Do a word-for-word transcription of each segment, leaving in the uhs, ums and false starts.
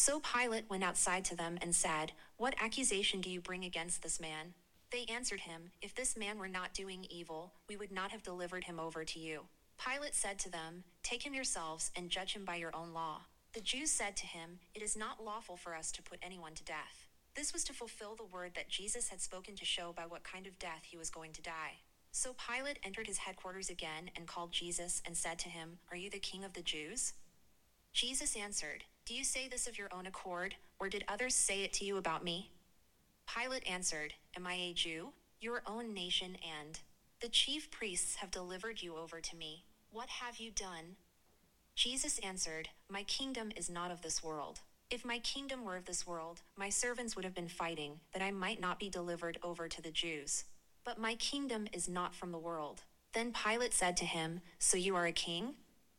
So Pilate went outside to them and said, "What accusation do you bring against this man?" They answered him, "If this man were not doing evil, we would not have delivered him over to you." Pilate said to them, "Take him yourselves and judge him by your own law." The Jews said to him, "It is not lawful for us to put anyone to death." This was to fulfill the word that Jesus had spoken to show by what kind of death he was going to die. So Pilate entered his headquarters again and called Jesus and said to him, "Are you the king of the Jews?" Jesus answered, "Do you say this of your own accord, or did others say it to you about me?" Pilate answered, "Am I a Jew? Your own nation and the chief priests have delivered you over to me. What have you done?" Jesus answered, "My kingdom is not of this world. If my kingdom were of this world, my servants would have been fighting, that I might not be delivered over to the Jews. But my kingdom is not from the world." Then Pilate said to him, "So you are a king?"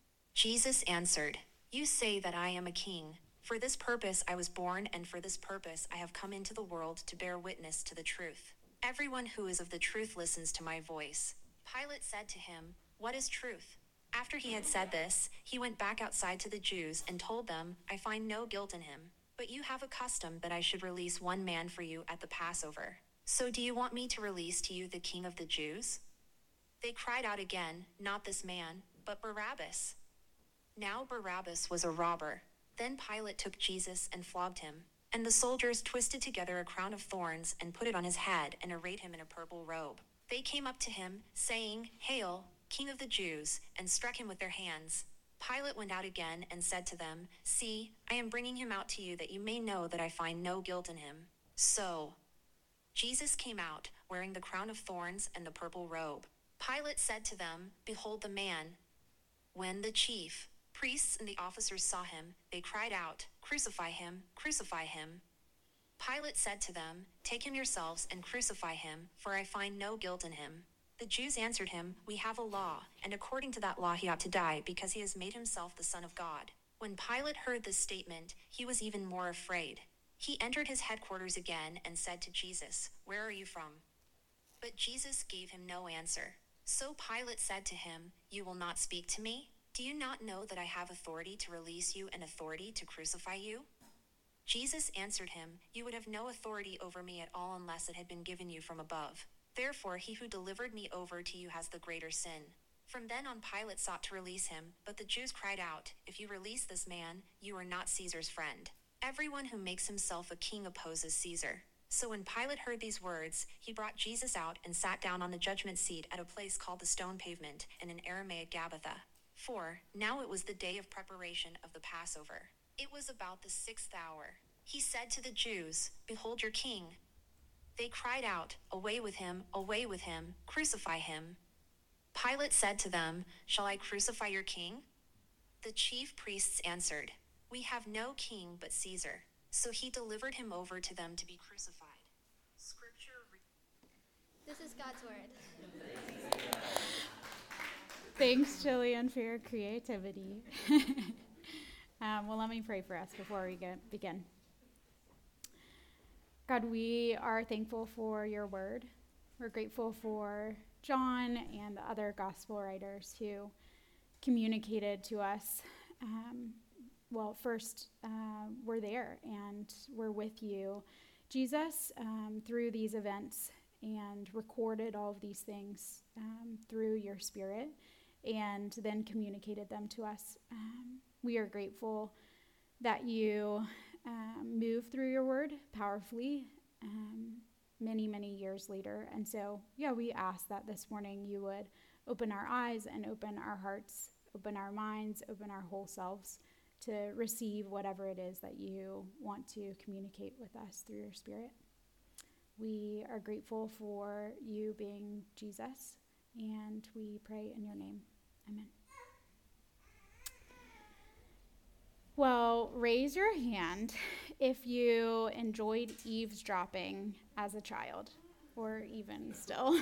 Jesus answered, "You say that I am a king. For this purpose I was born, and for this purpose I have come into the world to bear witness to the truth. Everyone who is of the truth listens to my voice." Pilate said to him, "What is truth?" After he had said this, he went back outside to the Jews and told them, "I find no guilt in him. But you have a custom that I should release one man for you at the Passover. So do you want me to release to you the king of the Jews?" They cried out again, "Not this man, but Barabbas." Now Barabbas was a robber. Then Pilate took Jesus and flogged him. And the soldiers twisted together a crown of thorns and put it on his head and arrayed him in a purple robe. They came up to him, saying, "Hail, King of the Jews," and struck him with their hands. Pilate went out again and said to them, "See, I am bringing him out to you that you may know that I find no guilt in him." So Jesus came out, wearing the crown of thorns and the purple robe. Pilate said to them, "Behold the man." When the chief priests and the officers saw him, they cried out, "Crucify him, crucify him." Pilate said to them, "Take him yourselves and crucify him, for I find no guilt in him." The Jews answered him, "We have a law, and according to that law he ought to die, because he has made himself the Son of God." When Pilate heard this statement, he was even more afraid. He entered his headquarters again and said to Jesus, "Where are you from?" But Jesus gave him no answer. So Pilate said to him, "You will not speak to me? Do you not know that I have authority to release you and authority to crucify you?" Jesus answered him, "You would have no authority over me at all unless it had been given you from above. Therefore he who delivered me over to you has the greater sin." From then on Pilate sought to release him, but the Jews cried out, "If you release this man, you are not Caesar's friend. Everyone who makes himself a king opposes Caesar." So when Pilate heard these words, he brought Jesus out and sat down on the judgment seat at a place called the Stone Pavement, and in Aramaic Gabbatha. For now it was the day of preparation of the Passover. It was about the sixth hour. He said to the Jews, "Behold your king." They cried out, "Away with him, away with him, crucify him." Pilate said to them, "Shall I crucify your king?" The chief priests answered, "We have no king but Caesar." So he delivered him over to them to be crucified. Scripture. Re- This is God's word. Thanks, Jillian, for your creativity. um, well, let me pray for us before we get, begin. God, we are thankful for your word. We're grateful for John and the other gospel writers who communicated to us. Um, well, first, uh, we're there and we're with you, Jesus, um, through these events, and recorded all of these things um, through your Spirit, and then communicated them to us. Um, we are grateful that you um, move through your word powerfully um, many, many years later. And so, yeah, we ask that this morning you would open our eyes and open our hearts, open our minds, open our whole selves to receive whatever it is that you want to communicate with us through your Spirit. We are grateful for you being Jesus, and we pray in your name. Amen. Well, raise your hand if you enjoyed eavesdropping as a child, or even still.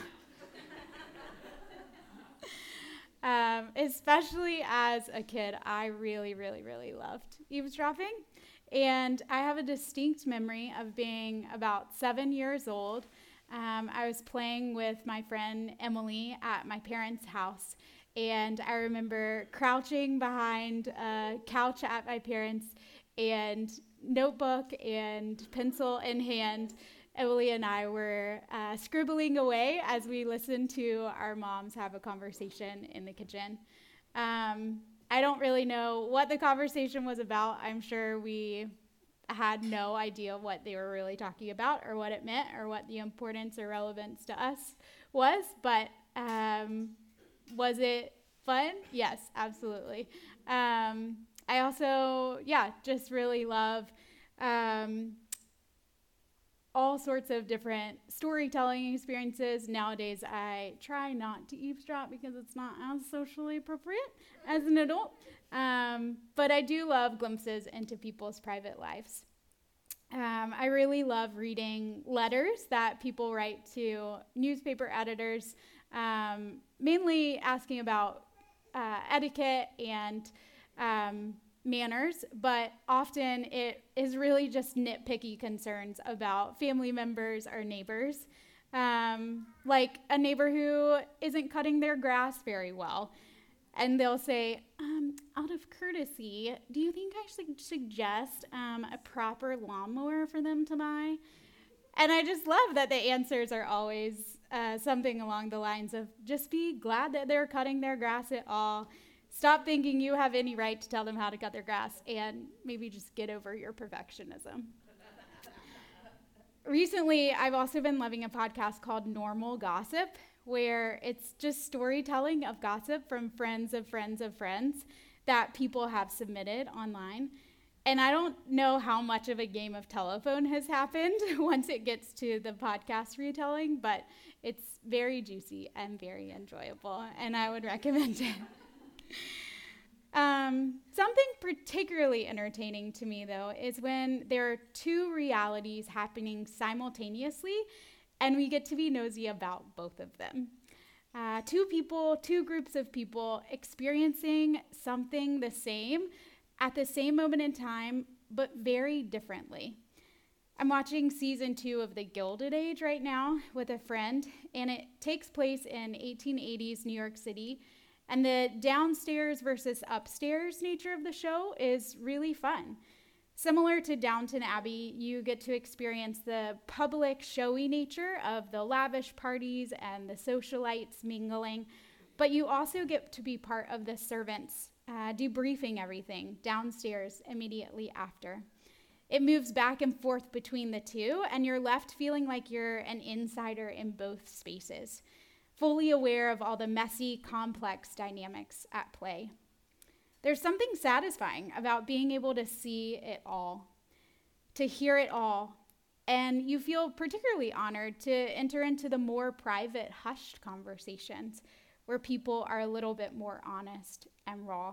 um, especially as a kid, I really, really, really loved eavesdropping. And I have a distinct memory of being about seven years old. Um, I was playing with my friend Emily at my parents' house. And I remember crouching behind a couch at my parents' and notebook and pencil in hand, Emily and I were uh, scribbling away as we listened to our moms have a conversation in the kitchen. Um, I don't really know what the conversation was about. I'm sure we had no idea what they were really talking about or what it meant or what the importance or relevance to us was, but um, was it fun? Yes, absolutely. Um, I also, yeah, just really love um, all sorts of different storytelling experiences. Nowadays, I try not to eavesdrop because it's not as socially appropriate as an adult. Um, but I do love glimpses into people's private lives. Um, I really love reading letters that people write to newspaper editors, um, mainly asking about uh, etiquette and um, manners, but often it is really just nitpicky concerns about family members or neighbors, um, like a neighbor who isn't cutting their grass very well. And they'll say, um, out of courtesy, do you think I should suggest um, a proper lawnmower for them to buy? And I just love that the answers are always uh, something along the lines of, just be glad that they're cutting their grass at all. Stop thinking you have any right to tell them how to cut their grass, and maybe just get over your perfectionism. Recently, I've also been loving a podcast called Normal Gossip, where it's just storytelling of gossip from friends of friends of friends that people have submitted online. And I don't know how much of a game of telephone has happened once it gets to the podcast retelling, but it's very juicy and very enjoyable, and I would recommend it. Um, something particularly entertaining to me, though, is when there are two realities happening simultaneously, and we get to be nosy about both of them. Uh, two people, two groups of people experiencing something the same at the same moment in time, but very differently. I'm watching season two of The Gilded Age right now with a friend, and it takes place in eighteen eighties New York City. And the downstairs versus upstairs nature of the show is really fun. Similar to Downton Abbey, you get to experience the public, showy nature of the lavish parties and the socialites mingling, but you also get to be part of the servants uh, debriefing everything downstairs immediately after. It moves back and forth between the two, and you're left feeling like you're an insider in both spaces, fully aware of all the messy, complex dynamics at play. There's something satisfying about being able to see it all, to hear it all, and you feel particularly honored to enter into the more private, hushed conversations where people are a little bit more honest and raw.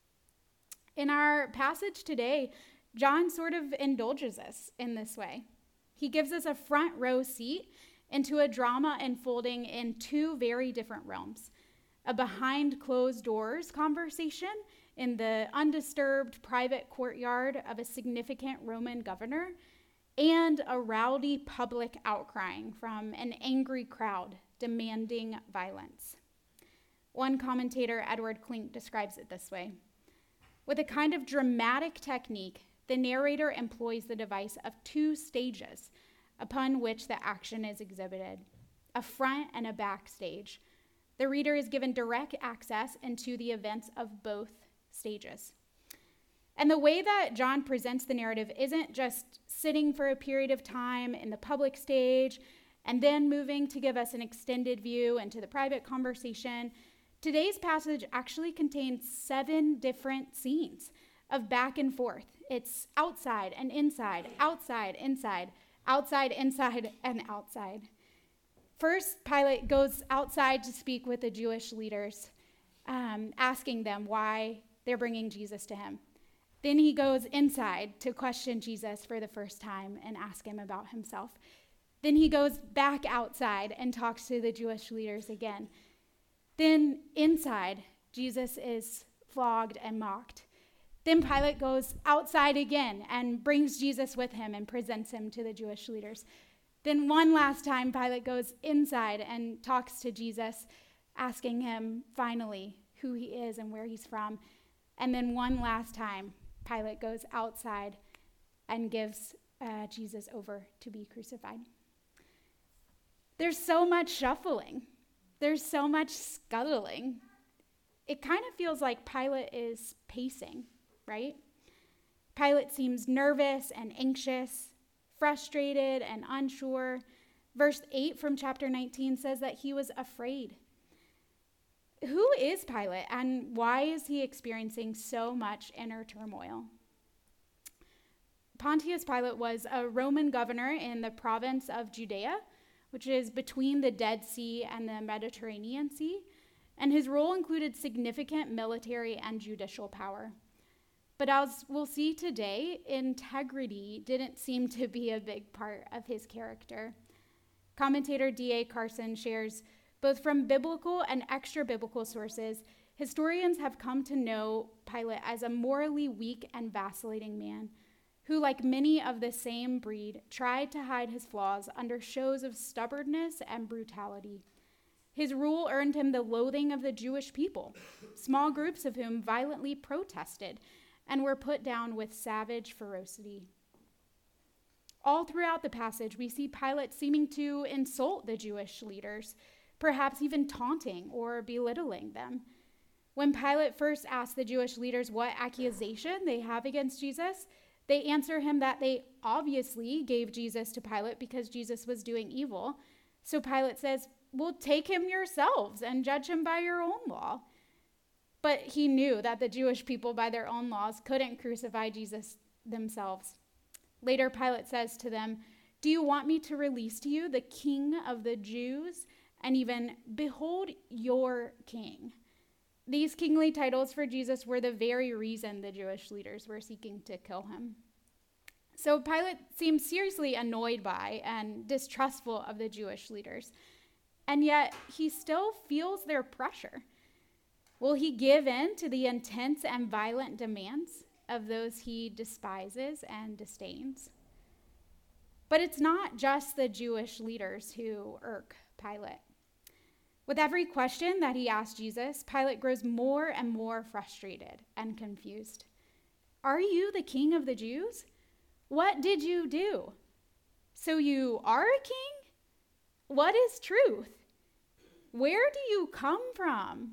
In our passage today, John sort of indulges us in this way. He gives us a front row seat into a drama unfolding in two very different realms. A behind closed doors conversation in the undisturbed private courtyard of a significant Roman governor, and a rowdy public outcrying from an angry crowd demanding violence. One commentator, Edward Klink, describes it this way: with a kind of dramatic technique, the narrator employs the device of two stages upon which the action is exhibited, a front and a back stage. The reader is given direct access into the events of both stages. And the way that John presents the narrative isn't just sitting for a period of time in the public stage and then moving to give us an extended view into the private conversation. Today's passage actually contains seven different scenes of back and forth. It's outside and inside, outside, inside, outside, inside, and outside. First, Pilate goes outside to speak with the Jewish leaders, um, asking them why they're bringing Jesus to him. Then he goes inside to question Jesus for the first time and ask him about himself. Then he goes back outside and talks to the Jewish leaders again. Then inside, Jesus is flogged and mocked. Then Pilate goes outside again and brings Jesus with him and presents him to the Jewish leaders. Then one last time, Pilate goes inside and talks to Jesus, asking him finally who he is and where he's from. And then one last time, Pilate goes outside and gives uh, Jesus over to be crucified. There's so much shuffling. There's so much scuttling. It kind of feels like Pilate is pacing, right? Pilate seems nervous and anxious, frustrated and unsure. Verse eight from chapter nineteen says that he was afraid. Who is Pilate, and why is he experiencing so much inner turmoil? Pontius Pilate was a Roman governor in the province of Judea, which is between the Dead Sea and the Mediterranean Sea, and his role included significant military and judicial power. But as we'll see today, integrity didn't seem to be a big part of his character. Commentator D A Carson shares, both from biblical and extra-biblical sources, historians have come to know Pilate as a morally weak and vacillating man who, like many of the same breed, tried to hide his flaws under shows of stubbornness and brutality. His rule earned him the loathing of the Jewish people, small groups of whom violently protested and were put down with savage ferocity. All throughout the passage, we see Pilate seeming to insult the Jewish leaders, perhaps even taunting or belittling them. When Pilate first asks the Jewish leaders what accusation they have against Jesus, they answer him that they obviously gave Jesus to Pilate because Jesus was doing evil. So Pilate says, well, take him yourselves and judge him by your own law. But he knew that the Jewish people, by their own laws, couldn't crucify Jesus themselves. Later, Pilate says to them, do you want me to release to you the King of the Jews? And even, behold your king. These kingly titles for Jesus were the very reason the Jewish leaders were seeking to kill him. So Pilate seems seriously annoyed by and distrustful of the Jewish leaders. And yet, he still feels their pressure. Will he give in to the intense and violent demands of those he despises and disdains? But it's not just the Jewish leaders who irk Pilate. With every question that he asks Jesus, Pilate grows more and more frustrated and confused. Are you the king of the Jews? What did you do? So you are a king? What is truth? Where do you come from?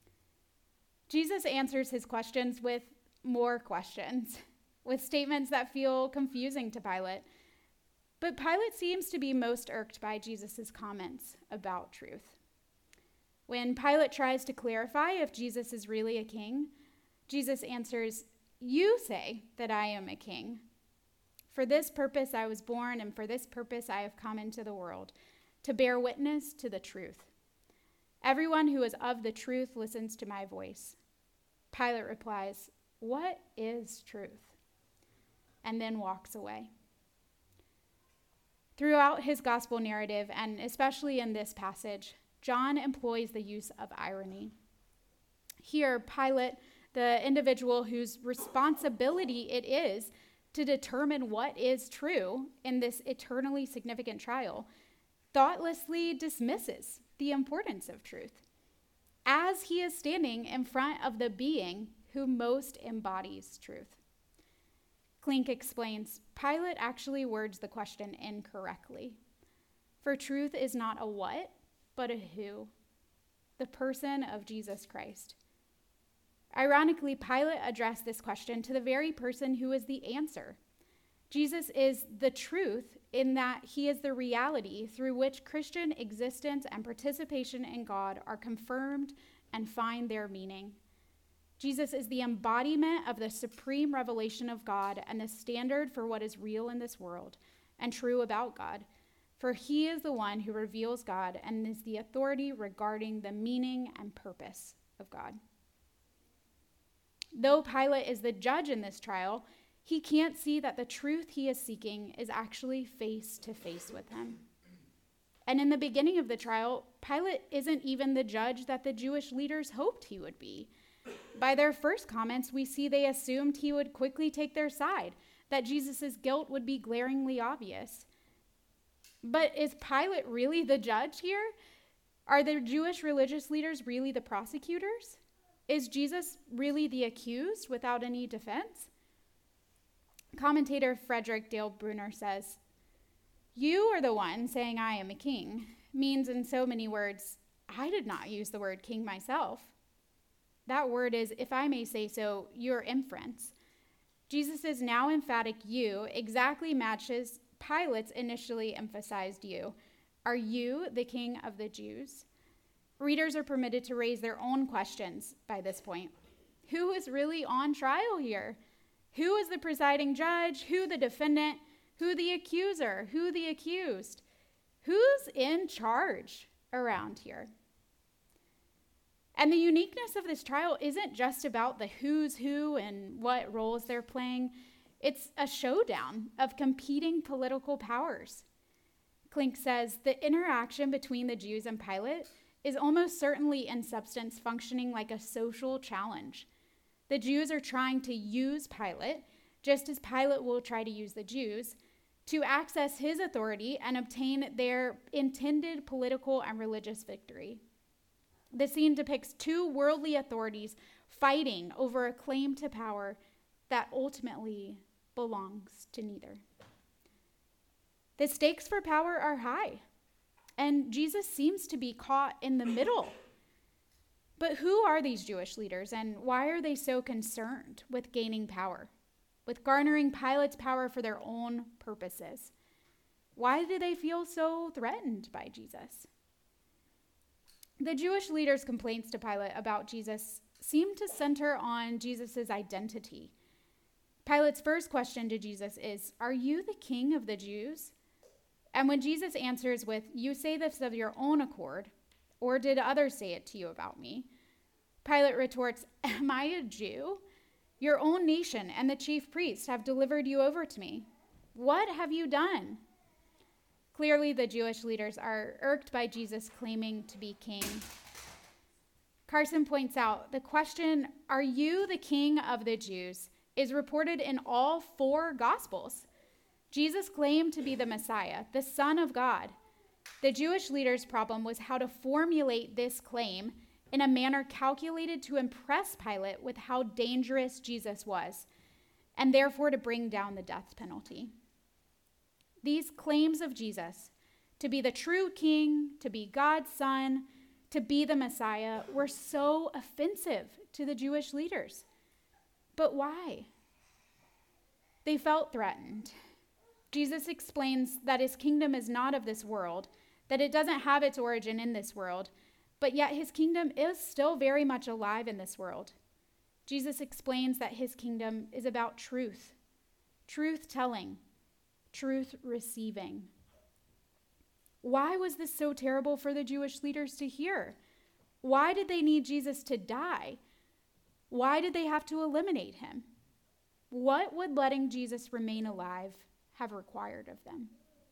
Jesus answers his questions with more questions, with statements that feel confusing to Pilate. But Pilate seems to be most irked by Jesus' comments about truth. When Pilate tries to clarify if Jesus is really a king, Jesus answers, you say that I am a king. For this purpose I was born, and for this purpose I have come into the world, to bear witness to the truth. Everyone who is of the truth listens to my voice. Pilate replies, what is truth? And then walks away. Throughout his gospel narrative, and especially in this passage, John employs the use of irony. Here, Pilate, the individual whose responsibility it is to determine what is true in this eternally significant trial, thoughtlessly dismisses the importance of truth, as he is standing in front of the being who most embodies truth. Klink explains, Pilate actually words the question incorrectly. For truth is not a what, but a who, the person of Jesus Christ. Ironically, Pilate addressed this question to the very person who is the answer. Jesus is the truth in that he is the reality through which Christian existence and participation in God are confirmed and find their meaning. Jesus is the embodiment of the supreme revelation of God and the standard for what is real in this world and true about God. For he is the one who reveals God and is the authority regarding the meaning and purpose of God. Though Pilate is the judge in this trial, he can't see that the truth he is seeking is actually face to face with him. And in the beginning of the trial, Pilate isn't even the judge that the Jewish leaders hoped he would be. By their first comments, we see they assumed he would quickly take their side, that Jesus' guilt would be glaringly obvious. But is Pilate really the judge here? Are the Jewish religious leaders really the prosecutors? Is Jesus really the accused without any defense? Commentator Frederick Dale Bruner says, "You are the one saying I am a king," means in so many words, I did not use the word king myself. That word is, if I may say so, your inference. Jesus' now emphatic you exactly matches Pilate's initially emphasized you. Are you the king of the Jews? Readers are permitted to raise their own questions by this point. Who is really on trial here? Who is the presiding judge? Who the defendant? Who the accuser? Who the accused? Who's in charge around here? And the uniqueness of this trial isn't just about the who's who and what roles they're playing. It's a showdown of competing political powers. Klink says the interaction between the Jews and Pilate is almost certainly in substance functioning like a social challenge. The Jews are trying to use Pilate, just as Pilate will try to use the Jews, to access his authority and obtain their intended political and religious victory. The scene depicts two worldly authorities fighting over a claim to power that ultimately belongs to neither. The stakes for power are high, and Jesus seems to be caught in the middle. But who are these Jewish leaders, and why are they so concerned with gaining power, with garnering Pilate's power for their own purposes? Why do they feel so threatened by Jesus? The Jewish leaders' complaints to Pilate about Jesus seem to center on Jesus' identity. Pilate's first question to Jesus is, "Are you the king of the Jews?" And when Jesus answers with, "You say this of your own accord, or did others say it to you about me?" Pilate retorts, "Am I a Jew? Your own nation and the chief priests have delivered you over to me. What have you done?" Clearly, the Jewish leaders are irked by Jesus claiming to be king. Carson points out the question, "Are you the king of the Jews?" is reported in all four Gospels. Jesus claimed to be the Messiah, the Son of God. The Jewish leaders' problem was how to formulate this claim in a manner calculated to impress Pilate with how dangerous Jesus was, and therefore to bring down the death penalty. These claims of Jesus, to be the true king, to be God's son, to be the Messiah, were so offensive to the Jewish leaders. But why? They felt threatened. Jesus explains that his kingdom is not of this world, that it doesn't have its origin in this world, but yet his kingdom is still very much alive in this world. Jesus explains that his kingdom is about truth, truth-telling, truth receiving. Why was this so terrible for the Jewish leaders to hear? Why did they need Jesus to die? Why did they have to eliminate him? What would letting Jesus remain alive have required of them?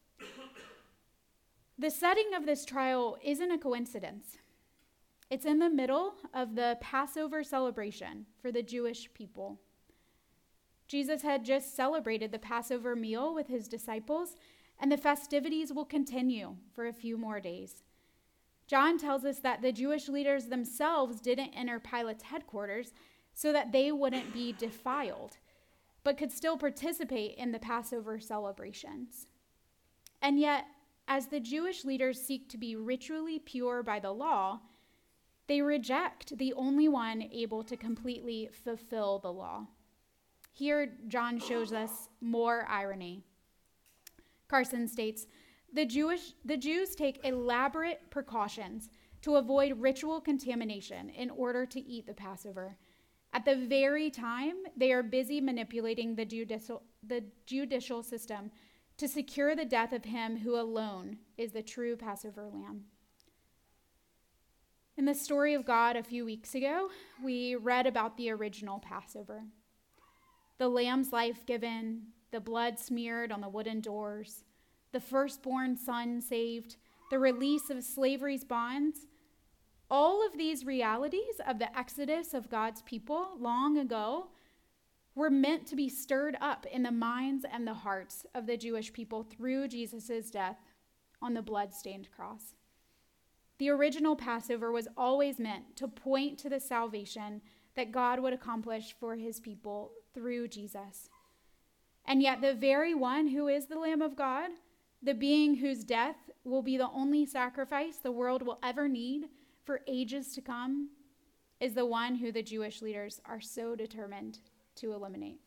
The setting of this trial isn't a coincidence. It's in the middle of the Passover celebration for the Jewish people. Jesus had just celebrated the Passover meal with his disciples, and the festivities will continue for a few more days. John tells us that the Jewish leaders themselves didn't enter Pilate's headquarters so that they wouldn't be defiled, but could still participate in the Passover celebrations. And yet, as the Jewish leaders seek to be ritually pure by the law, they reject the only one able to completely fulfill the law. Here, John shows us more irony. Carson states, the Jewish, the Jews take elaborate precautions to avoid ritual contamination in order to eat the Passover. At the very time, they are busy manipulating the judicial, the judicial system to secure the death of him who alone is the true Passover lamb. In the story of God a few weeks ago, we read about the original Passover. The lamb's life given, the blood smeared on the wooden doors, the firstborn son saved, the release of slavery's bonds. All of these realities of the exodus of God's people long ago were meant to be stirred up in the minds and the hearts of the Jewish people through Jesus' death on the blood-stained cross. The original Passover was always meant to point to the salvation that God would accomplish for his people through Jesus. And yet the very one who is the Lamb of God, the being whose death will be the only sacrifice the world will ever need for ages to come, is the one who the Jewish leaders are so determined to eliminate.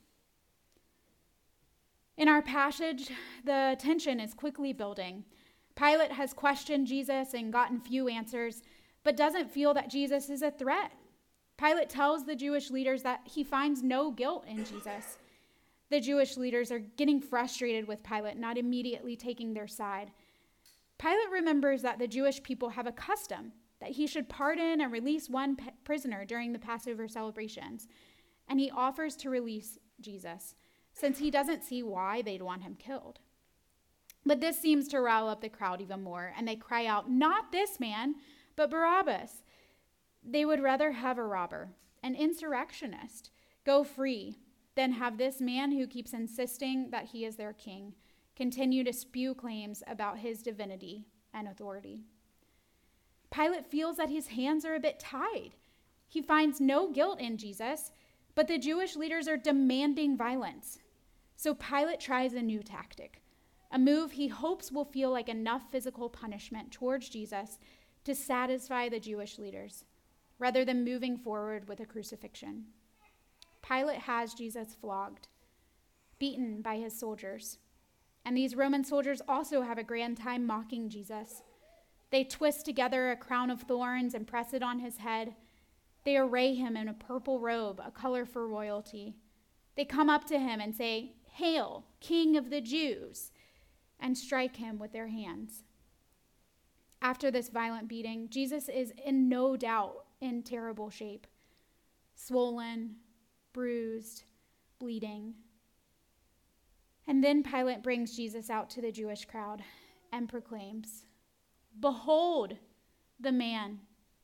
In our passage, the tension is quickly building. Pilate has questioned Jesus and gotten few answers, but doesn't feel that Jesus is a threat. Pilate tells the Jewish leaders that he finds no guilt in Jesus. The Jewish leaders are getting frustrated with Pilate, not immediately taking their side. Pilate remembers that the Jewish people have a custom that he should pardon and release one p- prisoner during the Passover celebrations, and he offers to release Jesus, since he doesn't see why they'd want him killed. But this seems to rile up the crowd even more, and they cry out, "Not this man, but Barabbas." They would rather have a robber, an insurrectionist, go free than have this man who keeps insisting that he is their king continue to spew claims about his divinity and authority. Pilate feels that his hands are a bit tied. He finds no guilt in Jesus, but the Jewish leaders are demanding violence. So Pilate tries a new tactic, a move he hopes will feel like enough physical punishment towards Jesus to satisfy the Jewish leaders, rather than moving forward with a crucifixion. Pilate has Jesus flogged, beaten by his soldiers. And these Roman soldiers also have a grand time mocking Jesus. They twist together a crown of thorns and press it on his head. They array him in a purple robe, a color for royalty. They come up to him and say, "Hail, King of the Jews," and strike him with their hands. After this violent beating, Jesus is in no doubt in terrible shape, swollen, bruised, bleeding. And then Pilate brings Jesus out to the Jewish crowd and proclaims, "Behold the man."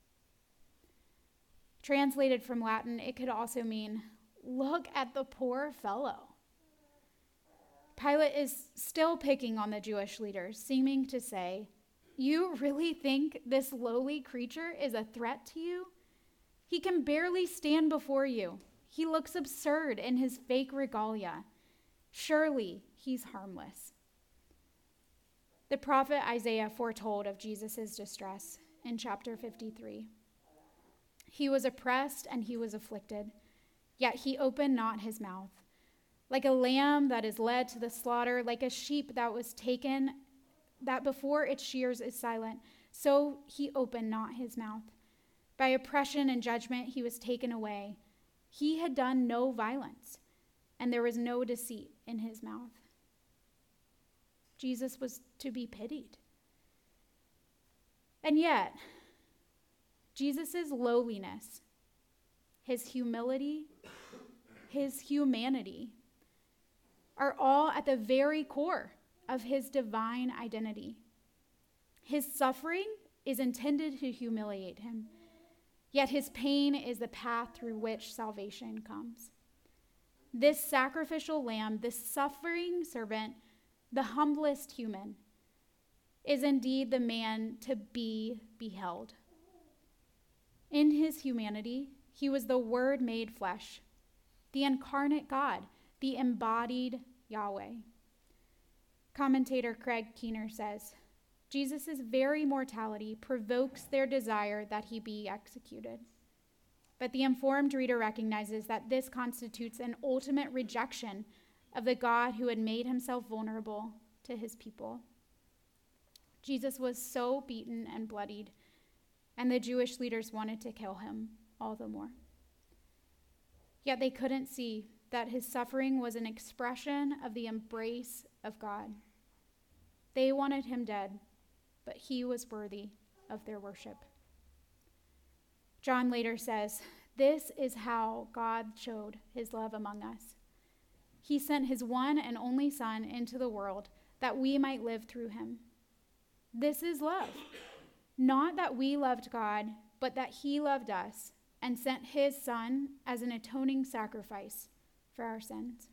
Translated from Latin, it could also mean, "Look at the poor fellow." Pilate is still picking on the Jewish leaders, seeming to say, "You really think this lowly creature is a threat to you? He can barely stand before you. He looks absurd in his fake regalia. Surely he's harmless." The prophet Isaiah foretold of Jesus' distress in chapter fifty-three. He was oppressed and he was afflicted, yet he opened not his mouth. Like a lamb that is led to the slaughter, like a sheep that was taken, that before its shears is silent, so he opened not his mouth. By oppression and judgment he was taken away. He had done no violence, and there was no deceit in his mouth. Jesus was to be pitied. And yet, Jesus' lowliness, his humility, his humanity are all at the very core of his divine identity. His suffering is intended to humiliate him, yet his pain is the path through which salvation comes. This sacrificial lamb, this suffering servant, the humblest human, is indeed the man to be beheld. In his humanity, he was the Word made flesh, the incarnate God, the embodied Yahweh. Commentator Craig Keener says, Jesus' very mortality provokes their desire that he be executed. But the informed reader recognizes that this constitutes an ultimate rejection of the God who had made himself vulnerable to his people. Jesus was so beaten and bloodied, and the Jewish leaders wanted to kill him all the more. Yet they couldn't see that his suffering was an expression of the embrace of God. They wanted him dead, but he was worthy of their worship. John later says, "This is how God showed his love among us. He sent his one and only Son into the world that we might live through him. This is love, not that we loved God, but that he loved us and sent his Son as an atoning sacrifice for our sins."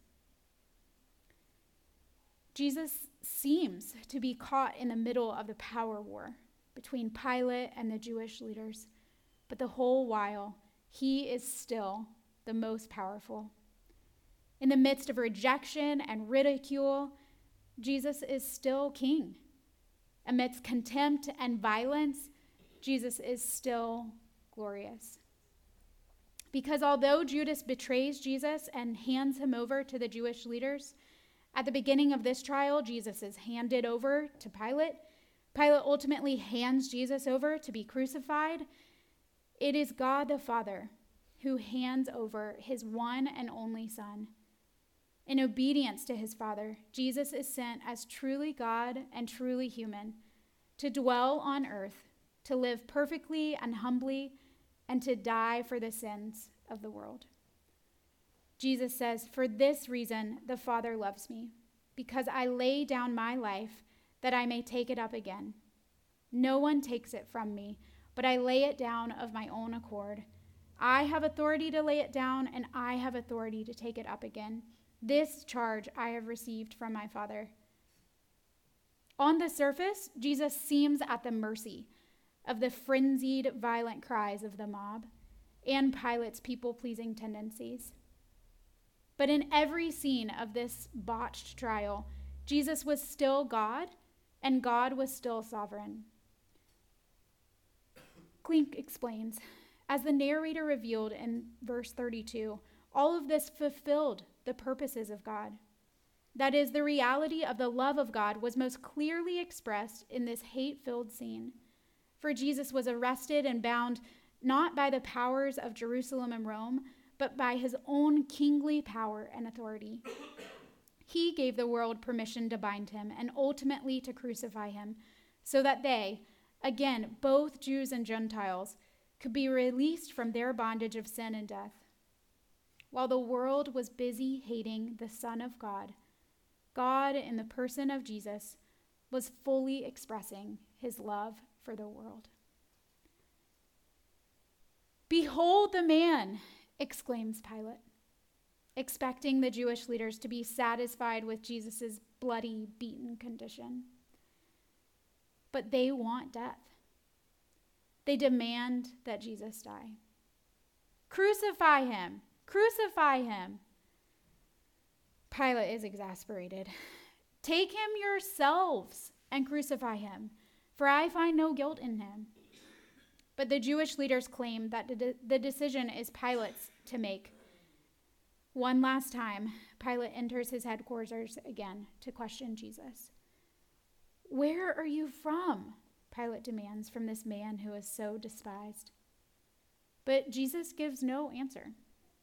Jesus seems to be caught in the middle of the power war between Pilate and the Jewish leaders, but the whole while, he is still the most powerful. In the midst of rejection and ridicule, Jesus is still king. Amidst contempt and violence, Jesus is still glorious. Because although Judas betrays Jesus and hands him over to the Jewish leaders, at the beginning of this trial, Jesus is handed over to Pilate. Pilate ultimately hands Jesus over to be crucified. It is God the Father who hands over his one and only Son. In obedience to his Father, Jesus is sent as truly God and truly human to dwell on earth, to live perfectly and humbly, and to die for the sins of the world. Jesus says, "For this reason the Father loves me, because I lay down my life that I may take it up again. No one takes it from me, but I lay it down of my own accord. I have authority to lay it down, and I have authority to take it up again. This charge I have received from my Father." On the surface, Jesus seems at the mercy of the frenzied, violent cries of the mob and Pilate's people-pleasing tendencies. But in every scene of this botched trial, Jesus was still God, and God was still sovereign. Klink explains, as the narrator revealed in verse thirty-two, all of this fulfilled the purposes of God. That is, the reality of the love of God was most clearly expressed in this hate-filled scene. For Jesus was arrested and bound not by the powers of Jerusalem and Rome, but by his own kingly power and authority. He gave the world permission to bind him and ultimately to crucify him, so that they, again, both Jews and Gentiles, could be released from their bondage of sin and death. While the world was busy hating the Son of God, God, in the person of Jesus, was fully expressing his love for the world. "Behold the man," exclaims Pilate, expecting the Jewish leaders to be satisfied with Jesus' bloody, beaten condition. But they want death. They demand that Jesus die. "Crucify him! Crucify him!" Pilate is exasperated. "Take him yourselves and crucify him, for I find no guilt in him." But the Jewish leaders claim that the decision is Pilate's to make. One last time, Pilate enters his headquarters again to question Jesus. "Where are you from?" Pilate demands from this man who is so despised. But Jesus gives no answer.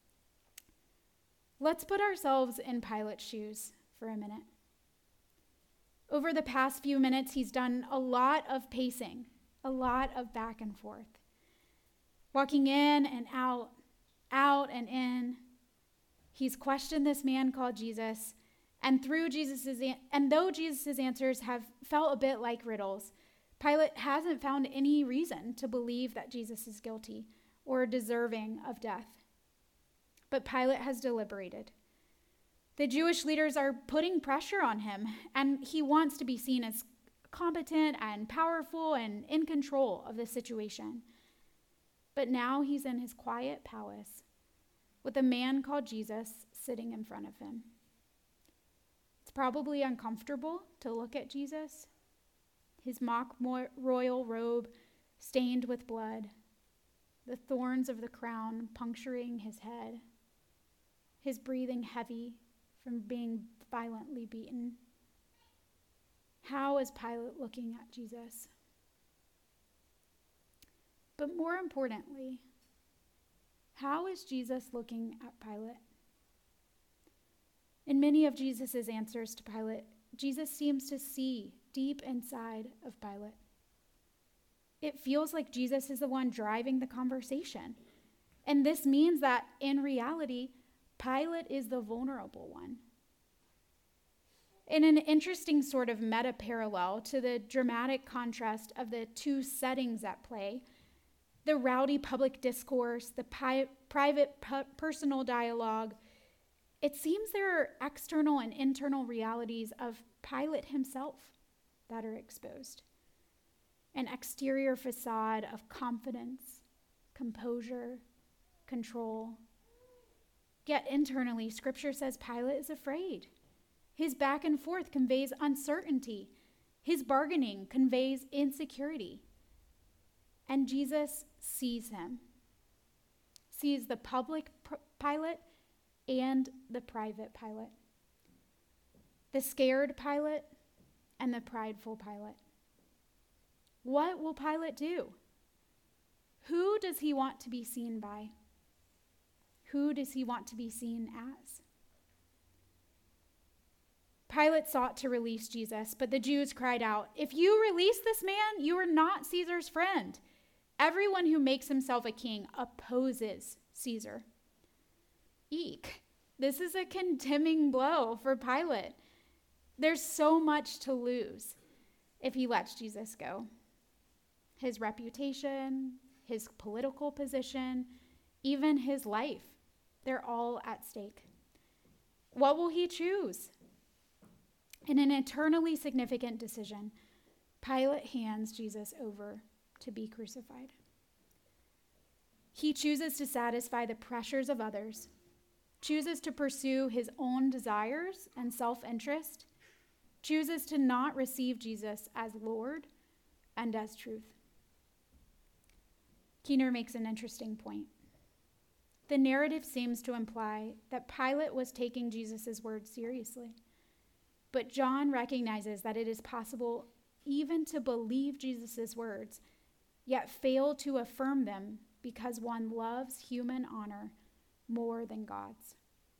Let's put ourselves in Pilate's shoes for a minute. Over the past few minutes, he's done a lot of pacing, a lot of back and forth, walking in and out, out and in. He's questioned this man called Jesus, and through Jesus's and though Jesus' answers have felt a bit like riddles, Pilate hasn't found any reason to believe that Jesus is guilty or deserving of death. But Pilate has deliberated. The Jewish leaders are putting pressure on him, and he wants to be seen as competent and powerful and in control of the situation. But now he's in his quiet palace with a man called Jesus sitting in front of him. It's probably uncomfortable to look at Jesus, his mock royal robe stained with blood, the thorns of the crown puncturing his head, his breathing heavy from being violently beaten. How is Pilate looking at Jesus? But more importantly, how is Jesus looking at Pilate? In many of Jesus' answers to Pilate, Jesus seems to see deep inside of Pilate. It feels like Jesus is the one driving the conversation. And this means that in reality, Pilate is the vulnerable one. In an interesting sort of meta parallel to the dramatic contrast of the two settings at play, the rowdy public discourse, the pi- private pu- personal dialogue, it seems there are external and internal realities of Pilate himself that are exposed. An exterior facade of confidence, composure, control, Yet internally, Scripture says Pilate is afraid. His back and forth conveys uncertainty. His bargaining conveys insecurity. And Jesus sees him, sees the public Pilate and the private Pilate, the scared Pilate and the prideful Pilate. What will Pilate do? Who does he want to be seen by? Who does he want to be seen as? Pilate sought to release Jesus, but the Jews cried out, "If you release this man, you are not Caesar's friend. Everyone who makes himself a king opposes Caesar." Eek. This is a condemning blow for Pilate. There's so much to lose if he lets Jesus go. His reputation, his political position, even his life, they're all at stake. What will he choose? In an eternally significant decision, Pilate hands Jesus over to be crucified. He chooses to satisfy the pressures of others, chooses to pursue his own desires and self-interest, chooses to not receive Jesus as Lord and as truth. Keener makes an interesting point. The narrative seems to imply that Pilate was taking Jesus' words seriously. But John recognizes that it is possible even to believe Jesus' words, yet fail to affirm them because one loves human honor more than God's.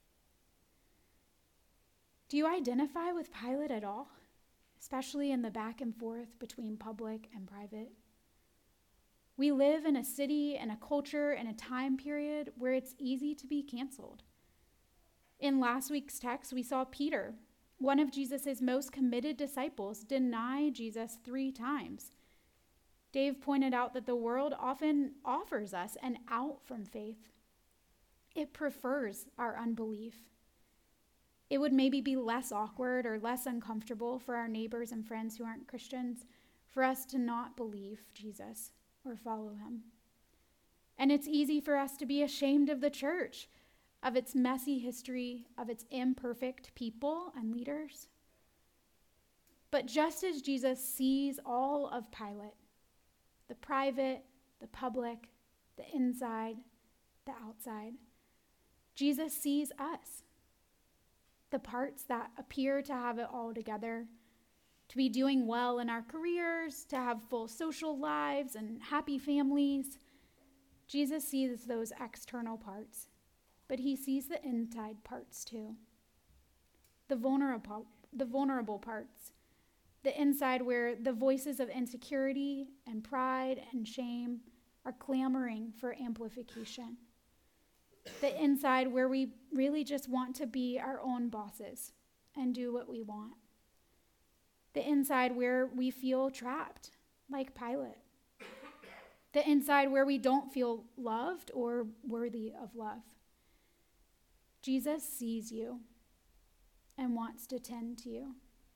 Do you identify with Pilate at all, especially in the back and forth between public and private? We live in a city and a culture and a time period where it's easy to be canceled. In last week's text, we saw Peter, one of Jesus' most committed disciples, deny Jesus three times. Dave pointed out that the world often offers us an out from faith. It prefers our unbelief. It would maybe be less awkward or less uncomfortable for our neighbors and friends who aren't Christians for us to not believe Jesus or follow him. And it's easy for us to be ashamed of the church, of its messy history, of its imperfect people and leaders. But just as Jesus sees all of Pilate, the private, the public, the inside, the outside, Jesus sees us, the parts that appear to have it all together, to be doing well in our careers, to have full social lives and happy families. Jesus sees those external parts, but he sees the inside parts too. The vulnerable, the vulnerable parts, the inside where the voices of insecurity and pride and shame are clamoring for amplification. The inside where we really just want to be our own bosses and do what we want. The inside where we feel trapped, like Pilate. The inside where we don't feel loved or worthy of love. Jesus sees you and wants to tend to you,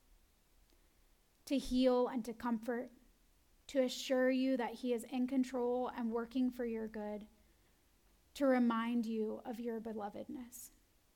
to heal and to comfort, to assure you that he is in control and working for your good, to remind you of your belovedness.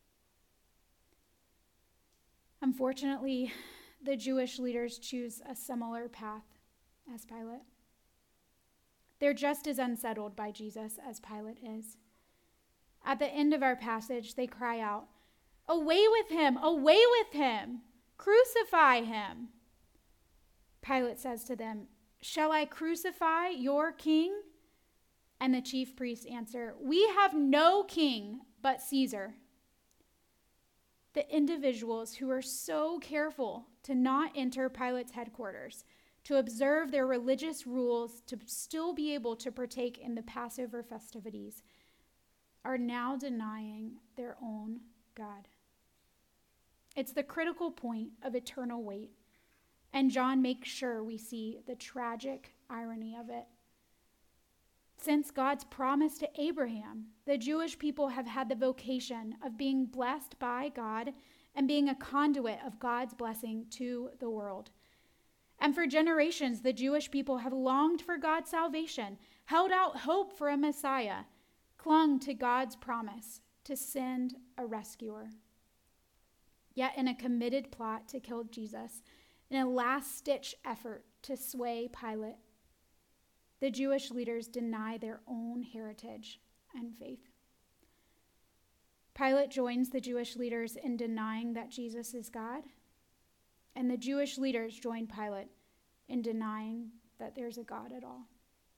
Unfortunately, the Jewish leaders choose a similar path as Pilate. They're just as unsettled by Jesus as Pilate is. At the end of our passage, they cry out, "Away with him! Away with him! Crucify him!" Pilate says to them, "Shall I crucify your king?" And the chief priests answer, "We have no king but Caesar." The individuals who are so careful to not enter Pilate's headquarters, to observe their religious rules, to still be able to partake in the Passover festivities, are now denying their own God. It's the critical point of eternal weight, and John makes sure we see the tragic irony of it. Since God's promise to Abraham, the Jewish people have had the vocation of being blessed by God and being a conduit of God's blessing to the world. And for generations, the Jewish people have longed for God's salvation, held out hope for a Messiah, clung to God's promise to send a rescuer. Yet in a committed plot to kill Jesus, in a last-ditch effort to sway Pilate, the Jewish leaders deny their own heritage and faith. Pilate joins the Jewish leaders in denying that Jesus is God, and the Jewish leaders join Pilate in denying that there's a God at all.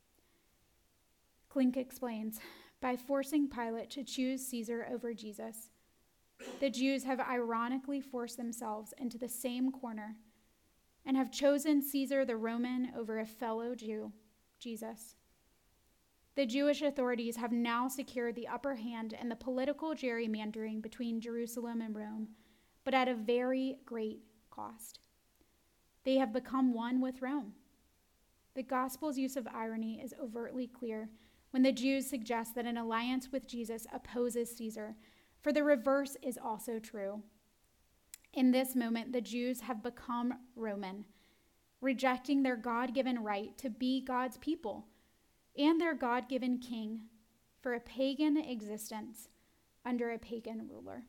Klink explains, by forcing Pilate to choose Caesar over Jesus, the Jews have ironically forced themselves into the same corner and have chosen Caesar the Roman over a fellow Jew, Jesus. The Jewish authorities have now secured the upper hand in the political gerrymandering between Jerusalem and Rome, but at a very great cost. They have become one with Rome. The gospel's use of irony is overtly clear when the Jews suggest that an alliance with Jesus opposes Caesar, for the reverse is also true. In this moment, the Jews have become Roman, rejecting their God-given right to be God's people and their God-given king for a pagan existence under a pagan ruler.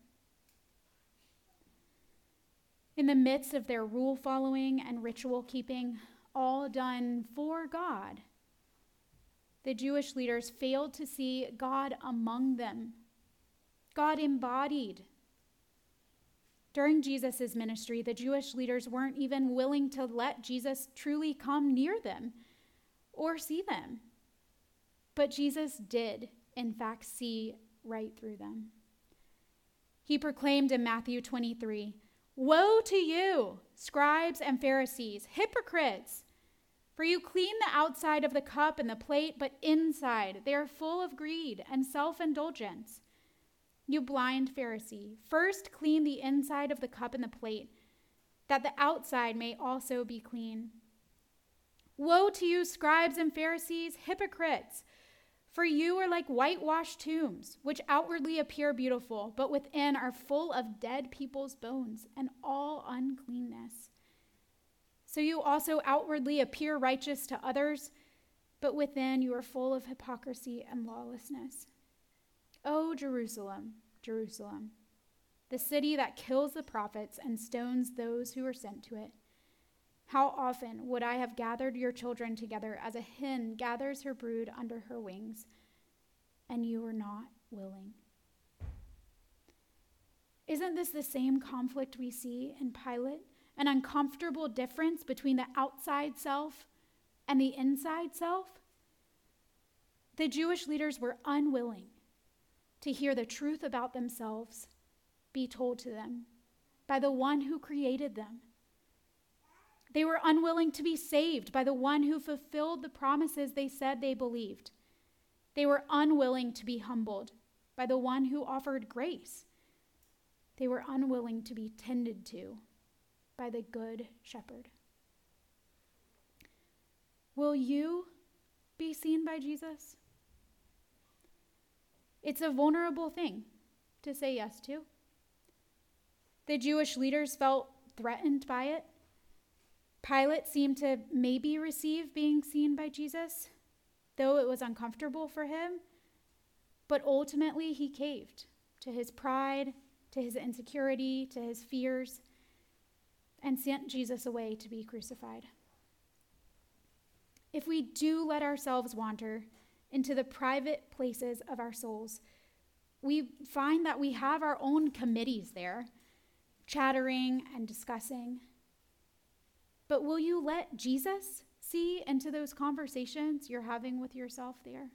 In the midst of their rule following and ritual keeping, all done for God, the Jewish leaders failed to see God among them, God embodied. During Jesus' ministry, the Jewish leaders weren't even willing to let Jesus truly come near them or see them. But Jesus did, in fact, see right through them. He proclaimed in Matthew twenty-three, "Woe to you, scribes and Pharisees, hypocrites! For you clean the outside of the cup and the plate, but inside they are full of greed and self-indulgence. You blind Pharisee, first clean the inside of the cup and the plate, that the outside may also be clean. Woe to you, scribes and Pharisees, hypocrites! For you are like whitewashed tombs, which outwardly appear beautiful, but within are full of dead people's bones and all uncleanness. So you also outwardly appear righteous to others, but within you are full of hypocrisy and lawlessness. O Jerusalem, Jerusalem, the city that kills the prophets and stones those who are sent to it. How often would I have gathered your children together as a hen gathers her brood under her wings, and you were not willing." Isn't this the same conflict we see in Pilate? An uncomfortable difference between the outside self and the inside self? The Jewish leaders were unwilling to hear the truth about themselves be told to them by the one who created them. They were unwilling to be saved by the one who fulfilled the promises they said they believed. They were unwilling to be humbled by the one who offered grace. They were unwilling to be tended to by the Good Shepherd. Will you be seen by Jesus? It's a vulnerable thing to say yes to. The Jewish leaders felt threatened by it. Pilate seemed to maybe receive being seen by Jesus, though it was uncomfortable for him. But ultimately, he caved to his pride, to his insecurity, to his fears, and sent Jesus away to be crucified. If we do let ourselves wander into the private places of our souls, we find that we have our own committees there, chattering and discussing. But will you let Jesus see into those conversations you're having with yourself there?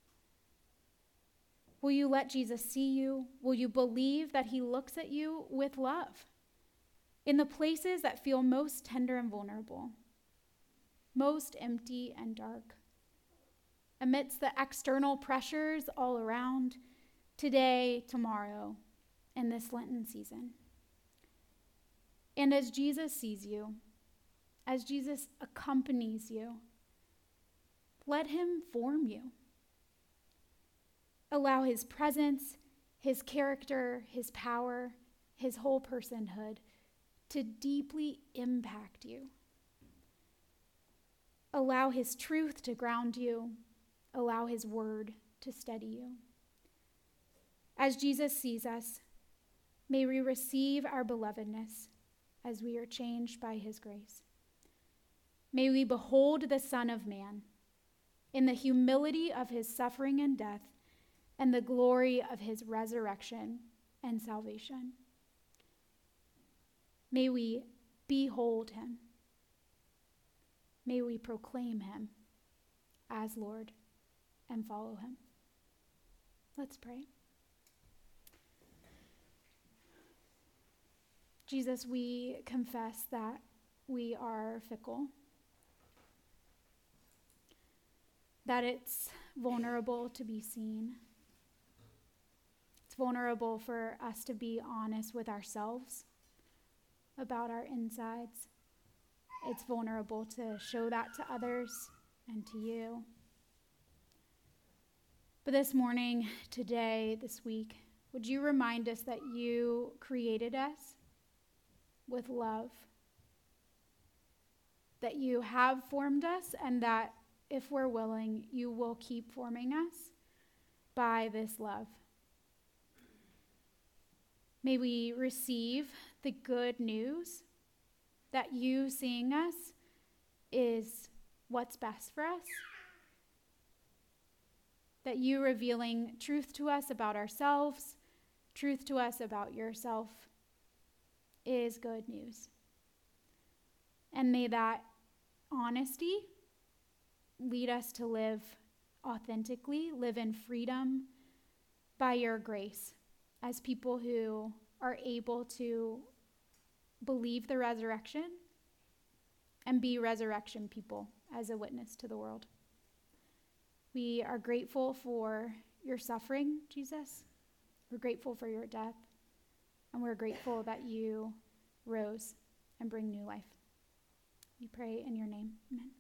Will you let Jesus see you? Will you believe that he looks at you with love in the places that feel most tender and vulnerable, most empty and dark, amidst the external pressures all around, today, tomorrow, in this Lenten season? And as Jesus sees you, as Jesus accompanies you, let him form you. Allow his presence, his character, his power, his whole personhood to deeply impact you. Allow his truth to ground you. Allow his word to steady you. As Jesus sees us, may we receive our belovedness as we are changed by his grace. May we behold the Son of Man in the humility of his suffering and death and the glory of his resurrection and salvation. May we behold him. May we proclaim him as Lord and follow him. Let's pray. Jesus, we confess that we are fickle, that it's vulnerable to be seen. It's vulnerable for us to be honest with ourselves about our insides. It's vulnerable to show that to others and to you. But this morning, today, this week, would you remind us that you created us with love, that you have formed us, and that if we're willing, you will keep forming us by this love. May we receive the good news that you seeing us is what's best for us, that you revealing truth to us about ourselves, truth to us about yourself, is good news. And may that honesty lead us to live authentically, live in freedom by your grace as people who are able to believe the resurrection and be resurrection people as a witness to the world. We are grateful for your suffering, Jesus. We're grateful for your death. And we're grateful that you rose and bring new life. We pray in your name. Amen.